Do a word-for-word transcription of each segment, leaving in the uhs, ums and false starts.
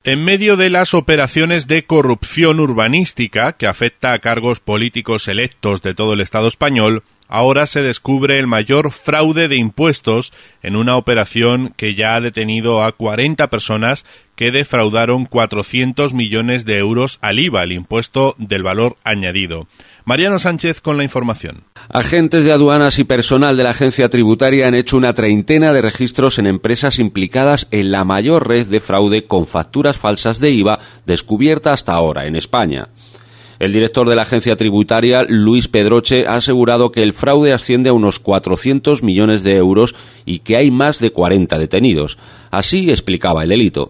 En medio de las operaciones de corrupción urbanística que afecta a cargos políticos electos de todo el Estado español, ahora se descubre el mayor fraude de impuestos en una operación que ya ha detenido a cuarenta personas que defraudaron cuatrocientos millones de euros al I V A, el impuesto del valor añadido. Mariano Sánchez con la información. Agentes de aduanas y personal de la agencia tributaria han hecho una treintena de registros en empresas implicadas en la mayor red de fraude con facturas falsas de I V A descubierta hasta ahora en España. El director de la agencia tributaria, Luis Pedroche, ha asegurado que el fraude asciende a unos cuatrocientos millones de euros y que hay más de cuarenta detenidos. Así explicaba el delito.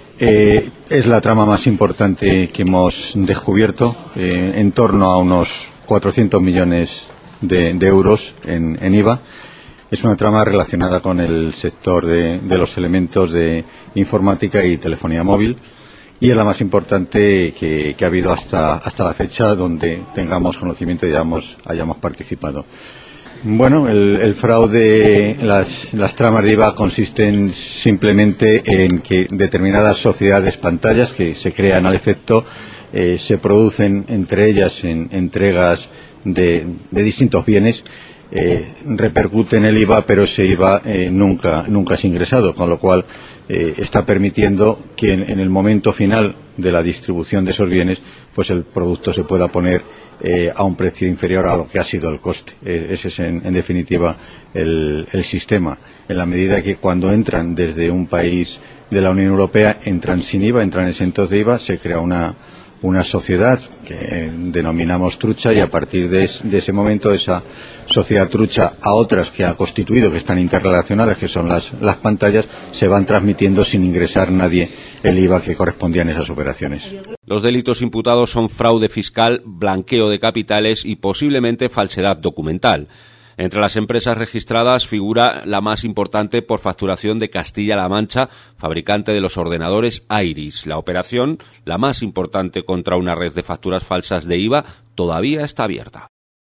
Eh, es la trama más importante que hemos descubierto, eh, en torno a unos cuatrocientos millones de, de euros en, en I V A. Es una trama relacionada con el sector de, de los elementos de informática y telefonía móvil, y es la más importante que, que ha habido hasta, hasta la fecha donde tengamos conocimiento y hayamos, hayamos participado. Bueno, el, el fraude, las, las tramas de I V A consisten simplemente en que determinadas sociedades pantallas que se crean al efecto eh, se producen entre ellas en entregas de, de distintos bienes, eh, repercuten el I V A, pero ese I V A eh, nunca, nunca es ingresado, con lo cual eh, está permitiendo que en, en el momento final de la distribución de esos bienes, pues el producto se pueda poner Eh, a un precio inferior a lo que ha sido el coste. Eh, ese es, en, en definitiva, el, el sistema. En la medida que cuando entran desde un país de la Unión Europea, entran sin I V A, entran exentos de I V A, se crea una, una sociedad que denominamos trucha, y a partir de, es, de ese momento esa sociedad trucha a otras que ha constituido, que están interrelacionadas, que son las, las pantallas, se van transmitiendo sin ingresar nadie el I V A que correspondía en esas operaciones. Los delitos imputados son fraude fiscal, blanqueo de capitales y posiblemente falsedad documental. Entre las empresas registradas figura la más importante por facturación de Castilla-La Mancha, fabricante de los ordenadores Iris. La operación, la más importante contra una red de facturas falsas de I V A, todavía está abierta.